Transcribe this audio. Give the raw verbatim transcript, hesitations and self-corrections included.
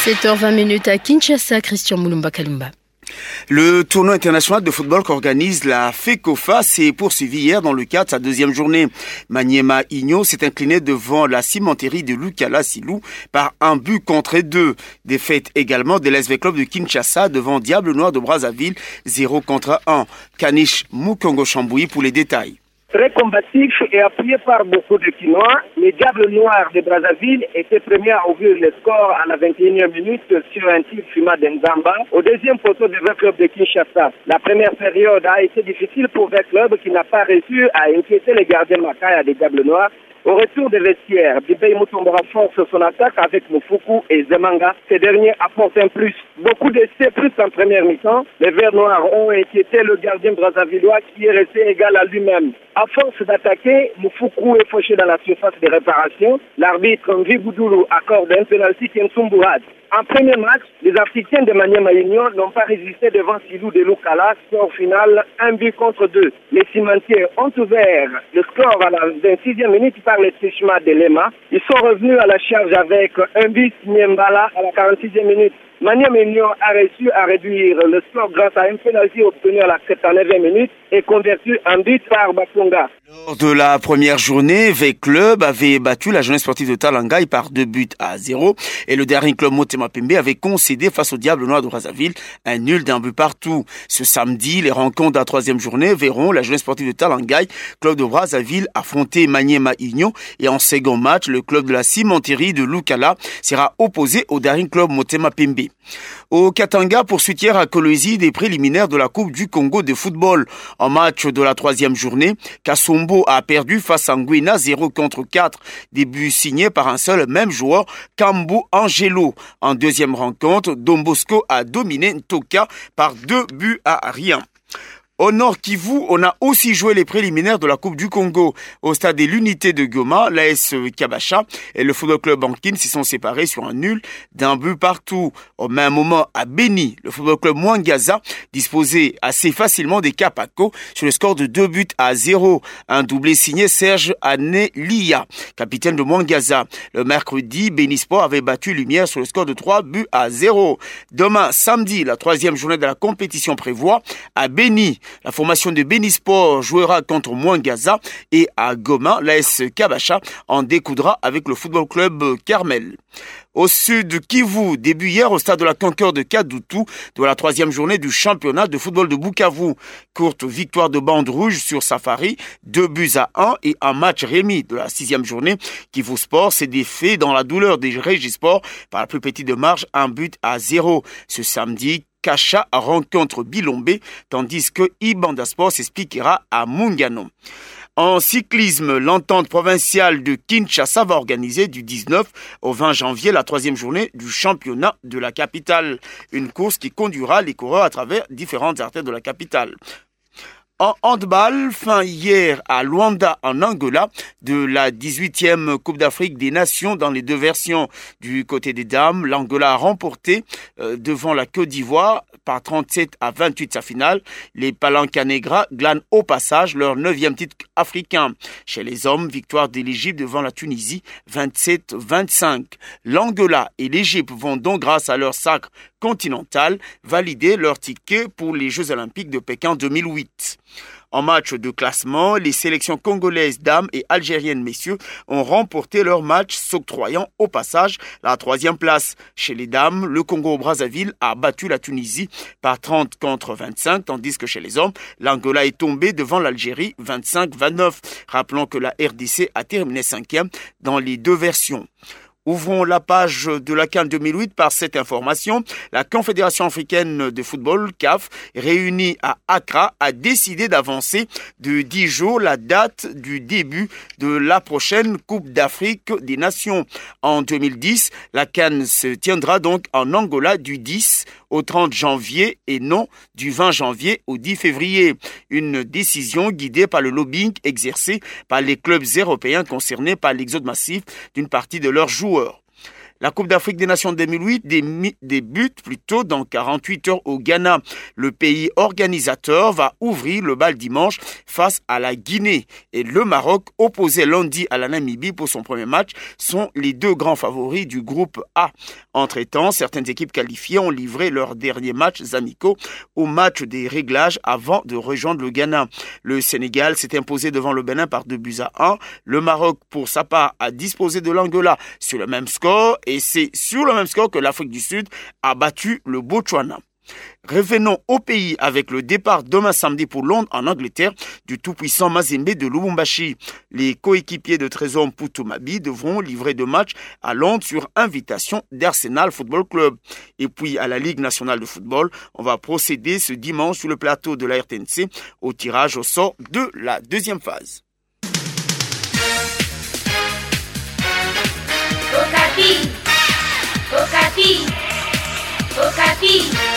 sept heures vingt à Kinshasa, Christian Moulumba Kalumba. Le tournoi international de football qu'organise la FECOFA s'est poursuivi hier dans le cadre de sa deuxième journée. Maniema Igno s'est incliné devant la cimenterie de Lukala Silou par un but contre deux. Défaite également de l'S V Club de Kinshasa devant Diable Noir de Brazzaville, zéro contre un. Kanish Mukongo Chamboui pour les détails. Très combatif et appuyé par beaucoup de Kinois, les Diables Noirs de Brazzaville étaient premiers à ouvrir le score à la vingt et unième minute sur un tir Fuma Denzamba au deuxième poteau de vingt clubs de Kinshasa. La première période a été difficile pour vingt clubs qui n'a pas réussi à inquiéter les gardiens Makaya des Diables Noirs. Au retour des vestiaires, Bibey Mutombora force son attaque avec Mufuku et Zemanga. Ces derniers apportent un plus. Beaucoup de C plus en première mi-temps. Les Verts Noirs ont inquiété le gardien brazzavillois qui est resté égal à lui-même. À force d'attaquer, Mufuku est fauché dans la surface de réparation. L'arbitre Nvi Boudoulou accorde un penalty Kensumbuhad. En premier match, les Africains de Maniema Union n'ont pas résisté devant Silou de Lukala, score final un but contre deux. Les cimentiers ont ouvert le score à la vingt-sixième minute par les Tishma de Lema. Ils sont revenus à la charge avec un but Niembala à la quarante-sixième minute. Maniema Union a réussi à réduire le score grâce à un penalty obtenu à la septantaneième minute et converti en but par Bakonga. Lors de la première journée, V Club avait battu la jeunesse sportive de Talangaï par deux buts à zéro et le Daring Club Motema Pembe avait concédé face au Diable Noir de Brazzaville un nul d'un but partout. Ce samedi, les rencontres de la troisième journée verront la jeunesse sportive de Talangaï, club de Brazzaville, affronter Maniema Union et en second match, le club de la cimenterie de Lukala sera opposé au Daring Club Motema Pembe. Au Katanga, poursuite hier à Kolwezi des préliminaires de la Coupe du Congo de football. En match de la troisième journée, Kasombo a perdu face à Nguina zéro contre quatre. Début signé par un seul même joueur, Kambo Angelo. En deuxième rencontre, Don Bosco a dominé Ntoka par deux buts à rien. Au Nord Kivu, on a aussi joué les préliminaires de la Coupe du Congo. Au stade de l'Unité de Goma, l'A S Kabasha et le Football Club Bankin s'y sont séparés sur un nul d'un but partout. Au même moment, à Beni, le Football Club Mwangaza disposait assez facilement des Kapako sur le score de deux buts à zéro. Un doublé signé Serge Anelia, capitaine de Mwangaza. Le mercredi, Beni Sport avait battu Lumière sur le score de trois buts à zéro. Demain, samedi, la troisième journée de la compétition prévoit à Beni. La formation de Beni Sport jouera contre Mwangaza et à Goma, l'A S Kabasha en découdra avec le Football Club Carmel. Au sud Kivu, début hier au stade de la Concorde de Kadutu de la troisième journée du championnat de football de Bukavu. Courte victoire de Bande Rouge sur Safari, deux buts à un et un match remis de la sixième journée. Kivu Sport s'est défait dans la douleur des Régisports par la plus petite de marge, un but à zéro. Ce samedi, Kacha rencontre Bilombe, tandis que Ibanda Sport s'expliquera à Mungano. En cyclisme, l'entente provinciale de Kinshasa va organiser du dix-neuf au vingt janvier la troisième journée du championnat de la capitale. Une course qui conduira les coureurs à travers différentes artères de la capitale. En handball, fin hier à Luanda, en Angola, de la dix-huitième Coupe d'Afrique des Nations dans les deux versions. Du côté des dames, l'Angola a remporté euh, devant la Côte d'Ivoire par trente-sept à vingt-huit sa finale. Les Palancanegra glanent au passage leur neuvième titre africain. Chez les hommes, victoire de l'Égypte devant la Tunisie, vingt-sept vingt-cinq. L'Angola et l'Égypte vont donc, grâce à leur sacre continental, valider leur ticket pour les Jeux Olympiques de Pékin deux mille huit. En match de classement, les sélections congolaises dames et algériennes messieurs ont remporté leur match, s'octroyant au passage la troisième place. Chez les dames, le Congo-Brazzaville a battu la Tunisie par trente contre vingt-cinq, tandis que chez les hommes, l'Angola est tombé devant l'Algérie vingt-cinq vingt-neuf. Rappelons que la R D C a terminé cinquième dans les deux versions. Ouvrons la page de la CAN deux mille huit par cette information. La Confédération africaine de football, C A F, réunie à Accra, a décidé d'avancer de dix jours la date du début de la prochaine Coupe d'Afrique des Nations. En deux mille dix, la CAN se tiendra donc en Angola du dix au trente janvier et non du vingt janvier au dix février. Une décision guidée par le lobbying exercé par les clubs européens concernés par l'exode massif d'une partie de leurs joueurs. La Coupe d'Afrique des Nations deux mille huit débute plutôt dans quarante-huit heures au Ghana. Le pays organisateur va ouvrir le bal dimanche face à la Guinée. Et le Maroc, opposé lundi à la Namibie pour son premier match, sont les deux grands favoris du groupe A. Entre-temps, certaines équipes qualifiées ont livré leurs derniers matchs amicaux au match des réglages avant de rejoindre le Ghana. Le Sénégal s'est imposé devant le Bénin par deux buts à un. Le Maroc, pour sa part, a disposé de l'Angola sur le même score et c'est sur le même score que l'Afrique du Sud a battu le Botswana. Revenons au pays avec le départ demain samedi pour Londres en Angleterre du tout-puissant Mazembe de Lubumbashi. Les coéquipiers de Trésor Mputumabi devront livrer deux matchs à Londres sur invitation d'Arsenal Football Club. Et puis à la Ligue nationale de football, on va procéder ce dimanche sur le plateau de la R T N C au tirage au sort de la deuxième phase. Okapi, Okapi, Okapi.